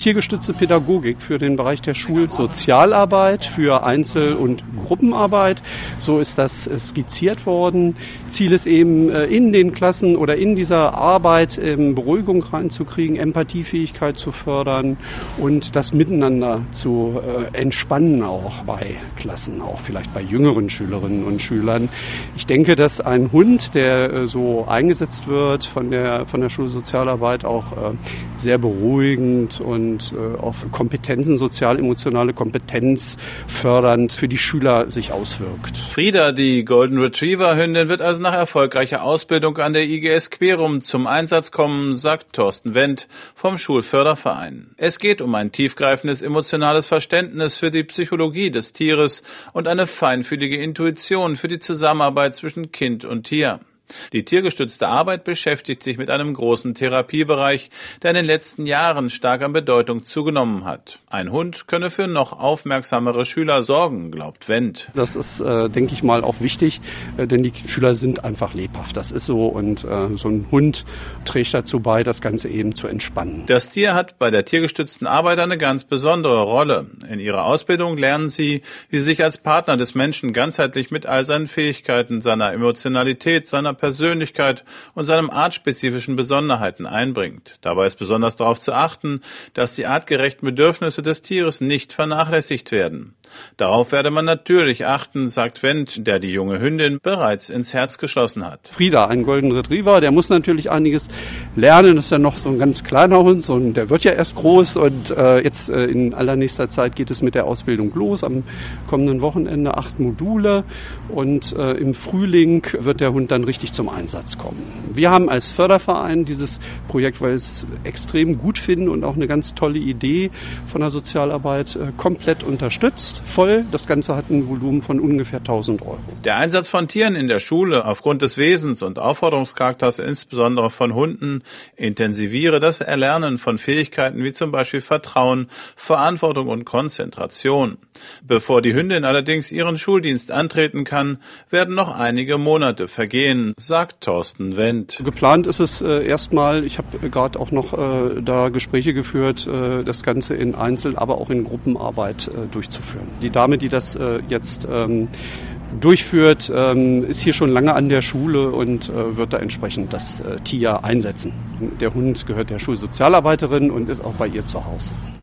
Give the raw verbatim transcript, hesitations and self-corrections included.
tiergestützte Pädagogik für den Bereich der Schulsozialarbeit, für Einzel- und Gruppenarbeit. So ist das skizziert worden. Ziel ist eben, in den Klassen oder in dieser Arbeit Beruhigung reinzukriegen, Empathiefähigkeit zu fördern und das Miteinander zu entspannen, auch bei Klassen, auch vielleicht bei jüngeren Schülerinnen und Schülern. Ich denke, dass ein Hund, der so eingesetzt wird von der, von der Schulsozialarbeit, auch sehr beruhigend und auf Kompetenzen, sozial-emotionale Kompetenz fördernd für die Schüler sich auswirkt. Frieda, die Golden Retriever-Hündin, wird also nach erfolgreicher Ausbildung an der I G S Querum zum Einsatz kommen, sagt Thorsten Wendt vom Schulförderverein. Es geht um ein tiefgreifendes emotionales Verständnis für die Psychologie des Tieres und eine feinfühlige Intuition für die Zusammenarbeit zwischen Kind und Tier. Die tiergestützte Arbeit beschäftigt sich mit einem großen Therapiebereich, der in den letzten Jahren stark an Bedeutung zugenommen hat. Ein Hund könne für noch aufmerksamere Schüler sorgen, glaubt Wendt. Das ist, äh, denke ich mal, auch wichtig, äh, denn die Schüler sind einfach lebhaft. Das ist so und äh, so ein Hund trägt dazu bei, das Ganze eben zu entspannen. Das Tier hat bei der tiergestützten Arbeit eine ganz besondere Rolle. In ihrer Ausbildung lernen sie, wie sie sich als Partner des Menschen ganzheitlich mit all seinen Fähigkeiten, seiner Emotionalität, seiner Persönlichkeit und seinen artspezifischen Besonderheiten einbringt. Dabei ist besonders darauf zu achten, dass die artgerechten Bedürfnisse des Tieres nicht vernachlässigt werden. Darauf werde man natürlich achten, sagt Wendt, der die junge Hündin bereits ins Herz geschlossen hat. Frieda, ein Golden Retriever, der muss natürlich einiges lernen. Das ist ja noch so ein ganz kleiner Hund, so ein, der wird ja erst groß und äh, jetzt äh, in allernächster Zeit geht es mit der Ausbildung los. Am kommenden Wochenende acht Module und äh, im Frühling wird der Hund dann richtig zum Einsatz kommen. Wir haben als Förderverein dieses Projekt, weil wir es extrem gut finden und auch eine ganz tolle Idee von der Sozialarbeit, äh, komplett unterstützt. Voll. Das Ganze hat ein Volumen von ungefähr tausend Euro. Der Einsatz von Tieren in der Schule aufgrund des Wesens und Aufforderungscharakters, insbesondere von Hunden, intensiviere das Erlernen von Fähigkeiten wie zum Beispiel Vertrauen, Verantwortung und Konzentration. Bevor die Hündin allerdings ihren Schuldienst antreten kann, werden noch einige Monate vergehen, sagt Thorsten Wendt. Geplant ist es äh, erstmal, ich habe gerade auch noch äh, da Gespräche geführt, äh, das Ganze in Einzel-, aber auch in Gruppenarbeit äh, durchzuführen. Die Dame, die das äh, jetzt ähm, durchführt, ähm, ist hier schon lange an der Schule und äh, wird da entsprechend das äh, Tier einsetzen. Der Hund gehört der Schulsozialarbeiterin und ist auch bei ihr zu Hause.